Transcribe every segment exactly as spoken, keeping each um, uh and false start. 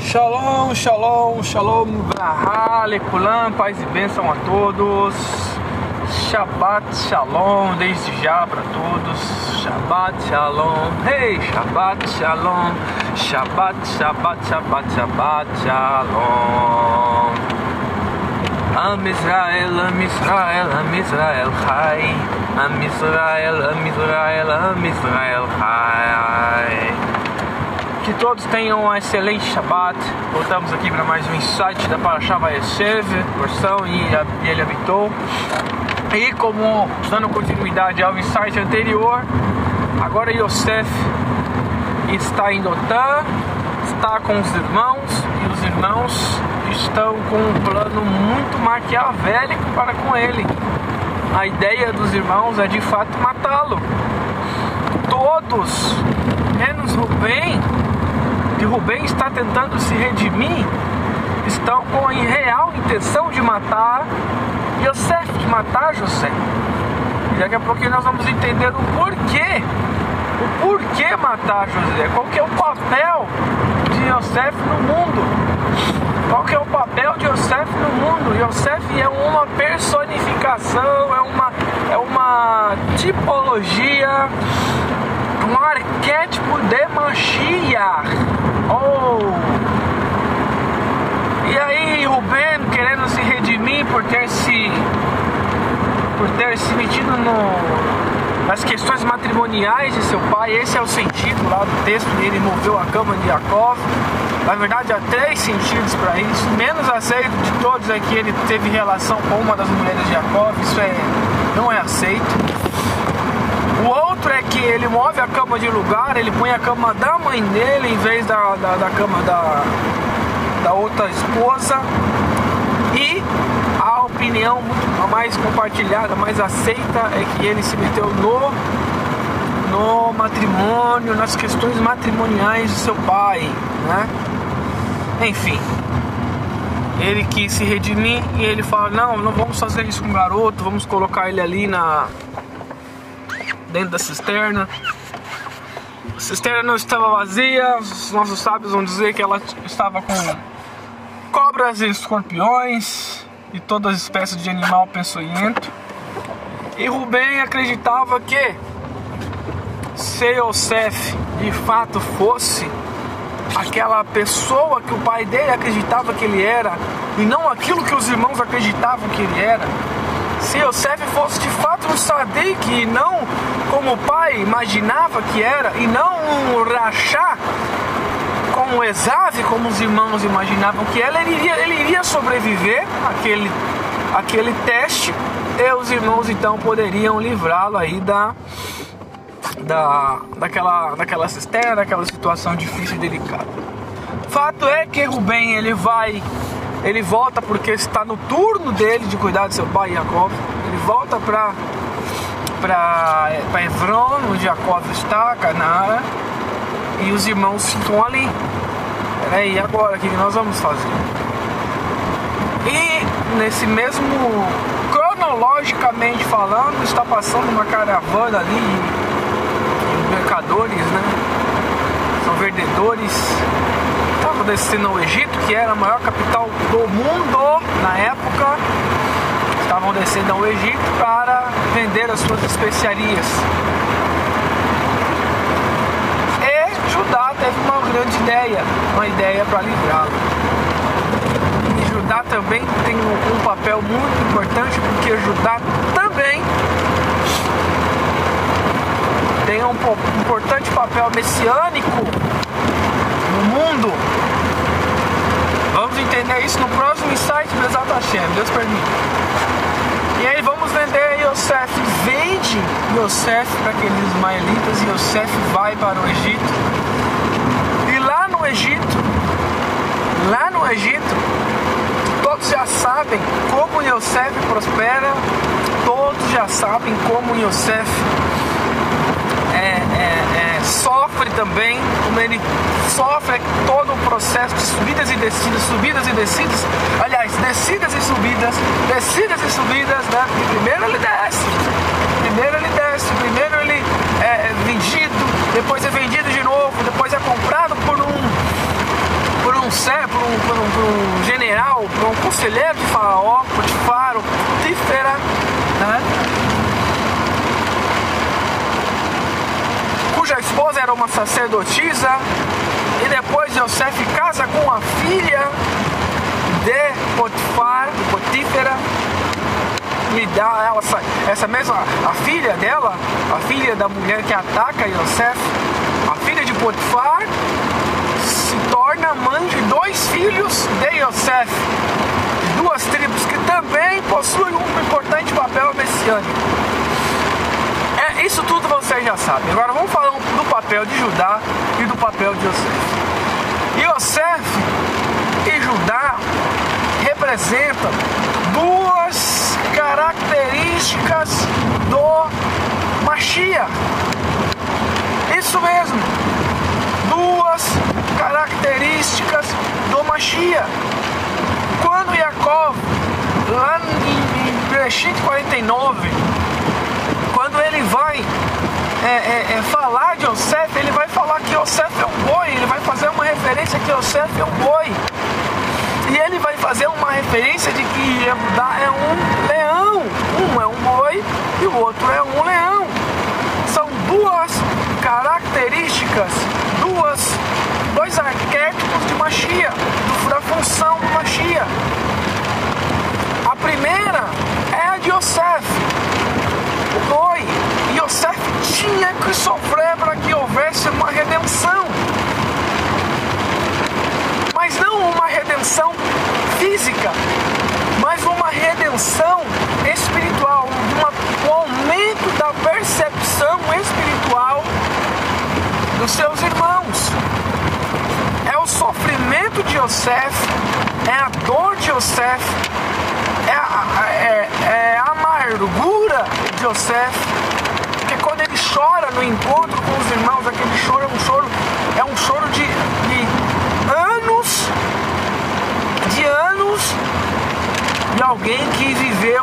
Shalom, shalom, shalom, brahá, lekulam, paz e bênção a todos. Shabbat shalom, desde já para todos. Shabbat shalom, hey, Shabbat shalom, Shabbat, Shabbat, Shabbat, Shabbat shalom. Am Israel, Am Israel, Am Israel Chai. Am Israel, Am Israel, Am Israel Chai. Que todos tenham um excelente Shabbat. Voltamos aqui para mais um insight da Parashá Vayeshev, porção e ele habitou. E como dando continuidade ao insight anterior, agora Yosef está em Dotã, está com os irmãos, e os irmãos estão com um plano muito maquiavélico para com ele. A ideia dos irmãos é de fato matá-lo. Todos, menos Rubem, que Rubem está tentando se redimir, estão com a real intenção de matar Yosef, de matar José. E daqui a pouquinho nós vamos entender o porquê, o porquê matar José, qual que é o papel de Yosef no mundo, qual que é o papel de Yosef no mundo. Yosef é uma personificação, é uma, é uma tipologia, um arquétipo de Mashiach. Oh! E aí Rubem querendo se redimir por ter se por ter se metido no, nas questões matrimoniais de seu pai. Esse é o sentido lá do texto. Ele moveu a cama de Jacó. Na verdade há três sentidos para isso. Menos aceito de todos é que ele teve relação com uma das mulheres de Jacó. Isso é, não é aceito. O outro é que ele move a cama de lugar, ele põe a cama da mãe dele em vez da, da, da cama da, da outra esposa. E a opinião muito mais compartilhada, mais aceita, é que ele se meteu no, no matrimônio, nas questões matrimoniais de seu pai, né? Enfim, ele quis se redimir e ele fala: não, não vamos fazer isso com o garoto, vamos colocar ele ali na... dentro da cisterna. A cisterna não estava vazia. Os nossos sábios vão dizer que ela estava com cobras e escorpiões e todas as espécies de animal peçonhento. E Rubem acreditava que se Yosef de fato fosse aquela pessoa que o pai dele acreditava que ele era, e não aquilo que os irmãos acreditavam que ele era, se Yosef fosse de fato um Sadik e não como o pai imaginava que era, e não um Rachá como o Esav, como os irmãos imaginavam que era, ele iria, ele iria sobreviver àquele, àquele teste, e os irmãos então poderiam livrá-lo aí da, da, daquela, daquela cisterna, daquela situação difícil e delicada. Fato é que Rubem ele vai... Ele volta porque está no turno dele de cuidar de seu pai Jacó. Ele volta para para Hebron, onde Jacó está, Canaã, e os irmãos ficam ali. E agora, o que nós vamos fazer? E nesse mesmo, cronologicamente falando, está passando uma caravana ali, mercadores, né? São vendedores. Estavam descendo ao Egito, que era a maior capital do mundo na época. Estavam descendo ao Egito para vender as suas especiarias. E Judá teve uma grande ideia, uma ideia para livrá-lo. E Judá também tem um, um papel muito importante, porque Judá também tem um, um importante papel messiânico no mundo. Vamos entender isso no próximo insight do Bezat Hashem, Deus permite. E aí vamos vender Yosef. Vende Yosef para aqueles ismaelitas, e Yosef vai para o Egito. E lá no Egito, lá no Egito, todos já sabem como Yosef prospera, todos já sabem como Yosef é, é, é, sofre também, como ele sofre todo o processo de subidas e descidas, subidas e descidas, aliás, descidas e subidas, descidas e subidas, né? Primeiro ele desce, primeiro ele desce, primeiro ele é vendido, depois é vendido de novo, depois é comprado por um por um, conselheiro de Faraó, Potifar, Potífera, né? Cuja esposa era uma sacerdotisa, e depois Yosef casa com a filha de Potifar, de Potífera, e dá ela, essa mesma, a filha dela, a filha da mulher que ataca Yosef, a filha de Potifar, se torna mãe de dois filhos de Yosef, de duas tribos que também possuem um importante papel messiânico. É, isso tudo vocês já sabem. Agora vamos falar do papel de Judá e do papel de Yosef. Yosef e Judá representam duas características do Mashiach. Isso mesmo, duas características do Mashiach. Quando Yaakov, lá em Bereshit quarenta e nove, quando ele vai é, é, é, falar de Yosef, ele vai falar que Yosef é um boi, ele vai fazer uma referência que Yosef é um boi. E ele vai fazer uma referência de que Judá é um leão. Um é um boi e o outro é um leão. São duas características, duas, dois arquétipos de Mashiach, da função do Mashiach. A primeira é a de Yosef, o boi. E Yosef tinha que sofrer para que houvesse uma redenção. Mas não uma redenção física, mas uma redenção espiritual, uma, um aumento da percepção espiritual dos seus irmãos. É o sofrimento de Yosef, é a dor de Yosef, é a, é, é a amargura de Yosef, porque quando ele chora no encontro com os irmãos, aquele choro é um choro, é um choro de, de anos, de anos de alguém que viveu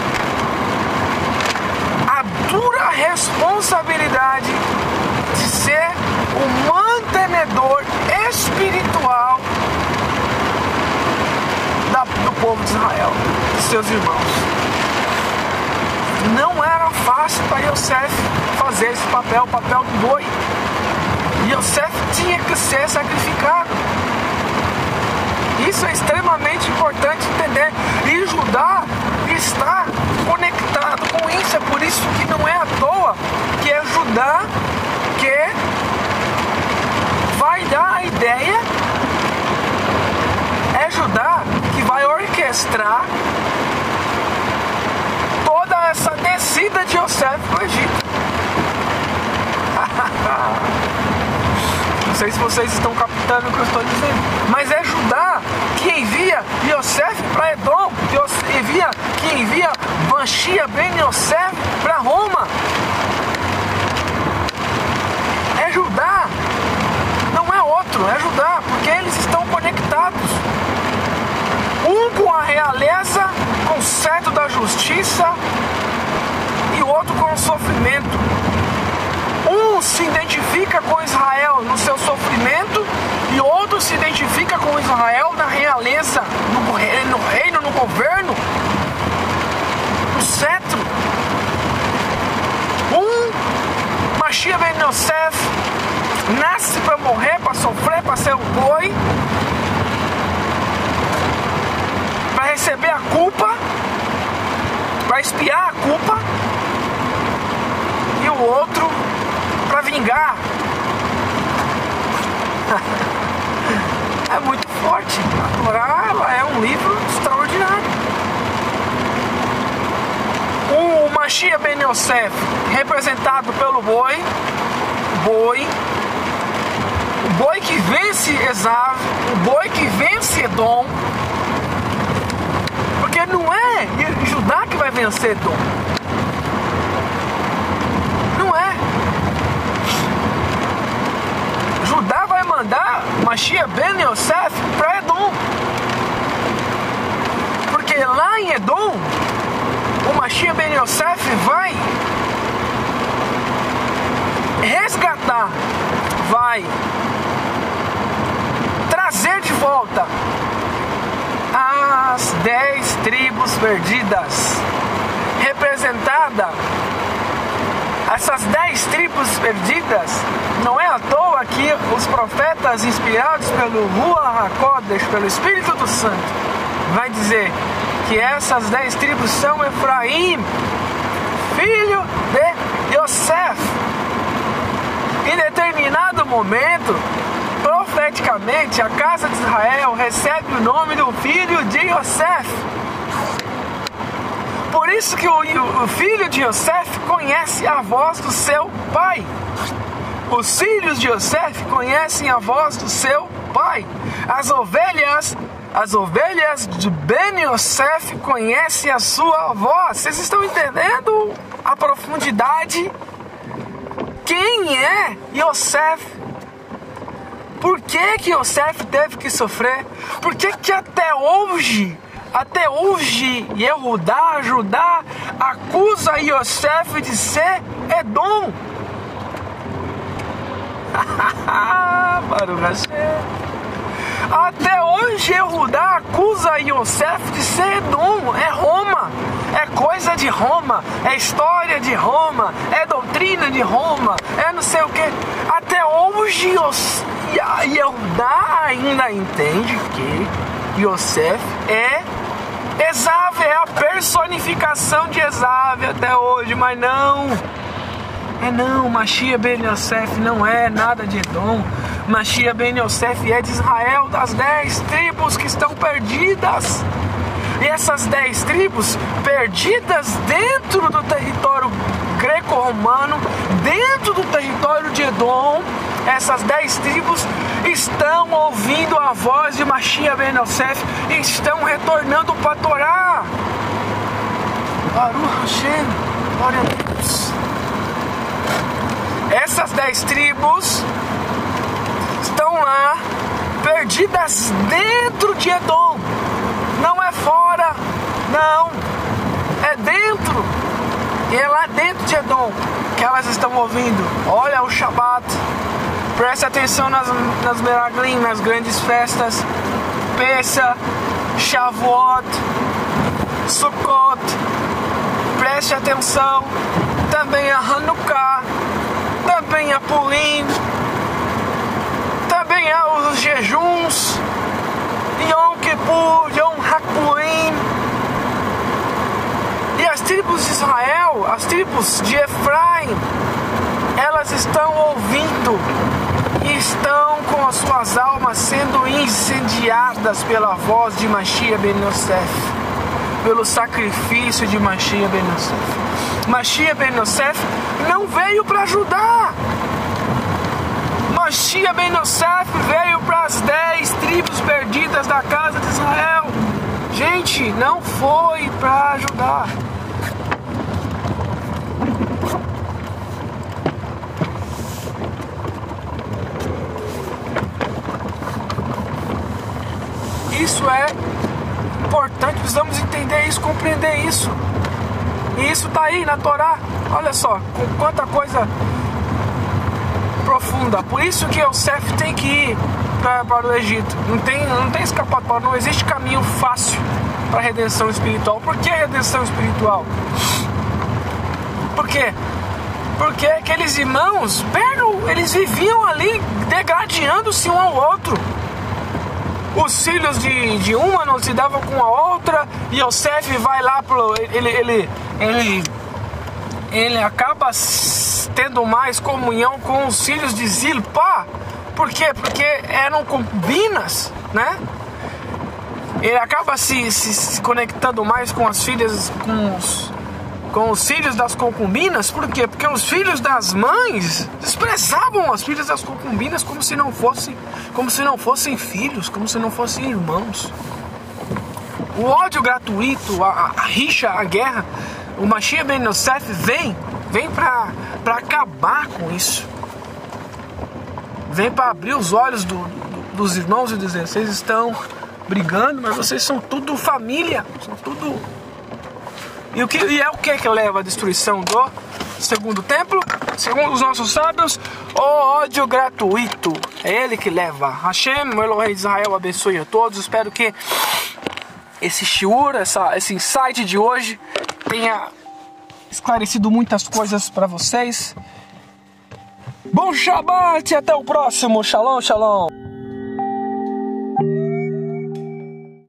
a dura responsabilidade de ser o mantenedor espiritual da, do povo de Israel, de seus irmãos. Não era fácil para Yosef fazer esse papel, o papel do boi. Yosef tinha que ser sacrificado. Isso é extremamente importante entender. E Judá está conectado com isso. É por isso que não é à toa que é Judá que vai dar a ideia. É Judá que vai orquestrar toda essa descida de Yosef para o Egito. Não sei se vocês estão captando o que eu estou dizendo, mas é Judá que envia Yosef para Edom, que envia, que envia Mashiach ben Yosef para Roma. É Judá, não é outro, é Judá, porque eles estão conectados. Um com a realeza, com o cetro da justiça, e o outro com o sofrimento. Um se identifica com Israel no seu sofrimento e outro se identifica com Israel na realeza, no reino, no, reino, no governo, no cetro. Um, Mashiach ben Yosef, nasce para morrer, para sofrer, para ser um boi, para receber a culpa, para expiar a culpa, e o outro para vingar. É muito forte. A Torá, ela é um livro extraordinário. O Mashiach ben Yosef, representado pelo boi, boi, o boi que vence Esav, o boi que vence Edom, porque não é Judá que vai vencer Edom. Judá vai mandar Mashiach ben Yosef para Edom, porque lá em Edom o Mashiach ben Yosef vai resgatar, vai trazer de volta as dez tribos perdidas, representada. Essas dez tribos perdidas, não é à toa que os profetas inspirados pelo Ruach HaKodesh, pelo Espírito do Santo, vai dizer que essas dez tribos são Efraim, filho de Yosef. Em determinado momento, profeticamente, a casa de Israel recebe o nome do filho de Yosef. Por isso que o, o filho de Yosef conhece a voz do seu pai. Os filhos de Yosef conhecem a voz do seu pai. As ovelhas, as ovelhas de Ben Yosef conhecem a sua voz. Vocês estão entendendo a profundidade? Quem é Yosef? Por que que Yosef teve que sofrer? Por que que até hoje, até hoje, Yehudá, Judá, acusa Yosef de ser Edom? Baruch Hashem. Até hoje Yehudá acusa Yosef de ser Edom. É Roma, é coisa de Roma, é história de Roma, é doutrina de Roma, é não sei o que. Até hoje Yehudá ainda entende que Yosef é Esav, é a personificação de Esav até hoje, mas não. É não, Mashiach ben Yosef não é nada de Edom. Mashiach ben Yosef é de Israel, das dez tribos que estão perdidas. E essas dez tribos perdidas dentro do território greco-romano, dentro do território de Edom, essas dez tribos estão ouvindo a voz de Mashiach ben Yosef e estão retornando para a Torá. Baruch Hashem, glória a Deus. Essas dez tribos estão lá, perdidas dentro de Edom. Não é fora, não, é dentro. E é lá dentro de Edom que elas estão ouvindo. Olha o Shabat, preste atenção nas, nas Meraglim, nas grandes festas, Pesach, Shavuot, Sukkot. Preste atenção também a Hanukkah, também a Purim, também há os jejuns, Yom Kippur, Yom HaPurim. E as tribos de Israel, as tribos de Efraim, elas estão ouvindo e estão com as suas almas sendo incendiadas pela voz de Mashiach ben Yosef, pelo sacrifício de Mashiach ben Yosef. Mashiach ben Yosef não veio para ajudar. Mashiach ben Yosef veio para as dez tribos perdidas da casa de Israel. Gente, não foi para ajudar. Isso é importante, precisamos entender isso, compreender isso. E isso está aí na Torá. Olha só, com quanta coisa profunda. Por isso que Yosef tem que ir pra, para o Egito. Não tem, não tem escapatória, não existe caminho fácil para a redenção espiritual. Por que redenção espiritual? Por quê? Porque aqueles irmãos, eles viviam ali degradando-se um ao outro. Os filhos de, de uma não se davam com a outra, e Yosef vai lá pro, ele, ele, ele, ele acaba tendo mais comunhão com os filhos de Zilpá. Por quê? Porque eram concubinas, né? Ele acaba se, se, se conectando mais com as filhas, com os, com os filhos das concubinas. Por quê? Porque os filhos das mães desprezavam as filhas das concubinas como se não fossem, como se não fossem filhos, como se não fossem irmãos. O ódio gratuito, a, a rixa, a guerra, o Mashiach ben Yosef vem, vem para para acabar com isso. Vem para abrir os olhos do, do, dos irmãos e dizer: vocês estão brigando, mas vocês são tudo família, são tudo. E, o que, e é o que que leva à destruição do segundo templo? Segundo os nossos sábios, o ódio gratuito. É ele que leva. Hashem, o Elohim de Israel, abençoe a todos. Espero que esse shiur, essa, esse insight de hoje tenha esclarecido muitas coisas para vocês. Bom Shabbat e até o próximo. Shalom, shalom.